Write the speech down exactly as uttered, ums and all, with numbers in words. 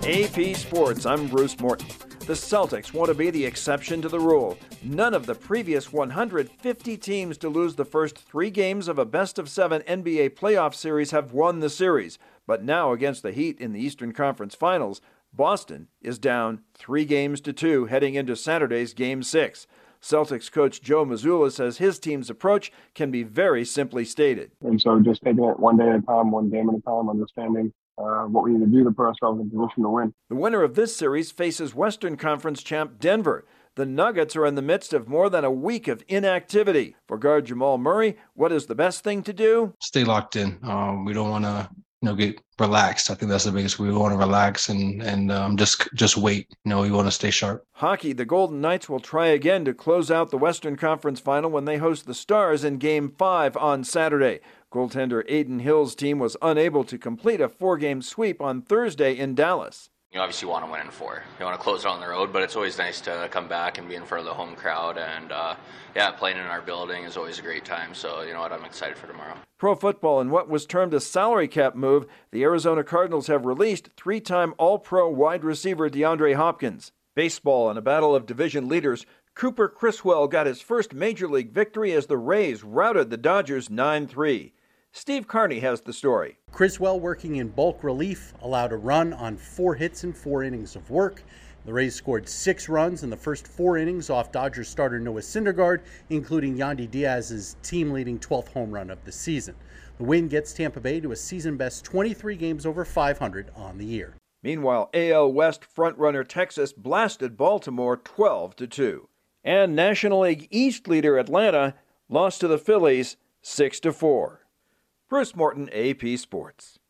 A P Sports, I'm Bruce Morton. The Celtics want to be the exception to the rule. None of the previous one hundred fifty teams to lose the first three games of a best-of-seven N B A playoff series have won the series. But now, against the Heat in the Eastern Conference Finals, Boston is down three games to two heading into Saturday's Game six. Celtics coach Joe Mazzulla says his team's approach can be very simply stated. And so just taking it one day at a time, one game at a time, understanding uh, what we need to do to put ourselves in position to win. The winner of this series faces Western Conference champ Denver. The Nuggets are in the midst of more than a week of inactivity. For guard Jamal Murray, what is the best thing to do? Stay locked in. Um, we don't want to you know, get relaxed. I think that's the biggest. We want to relax and and um, just just wait. You know, we want to stay sharp. Hockey, the Golden Knights will try again to close out the Western Conference Final when they host the Stars in Game five on Saturday. Goaltender Adin Hill's team was unable to complete a four-game sweep on Thursday in Dallas. You obviously want to win in four. You want to close it on the road, but it's always nice to come back and be in front of the home crowd. And, uh, yeah, playing in our building is always a great time. So, you know what, I'm excited for tomorrow. Pro football, in what was termed a salary cap move, the Arizona Cardinals have released three-time All-Pro wide receiver DeAndre Hopkins. Baseball, in a battle of division leaders, Cooper Criswell got his first Major League victory as the Rays routed the Dodgers nine three. Steve Carney has the story. Criswell, working in bulk relief, allowed a run on four hits and four innings of work. The Rays scored six runs in the first four innings off Dodgers starter Noah Syndergaard, including Yandy Diaz's team-leading twelfth home run of the season. The win gets Tampa Bay to a season-best twenty-three games over five hundred on the year. Meanwhile, A L West frontrunner Texas blasted Baltimore twelve to two. And National League East leader Atlanta lost to the Phillies six to four. Bruce Morton, A P Sports.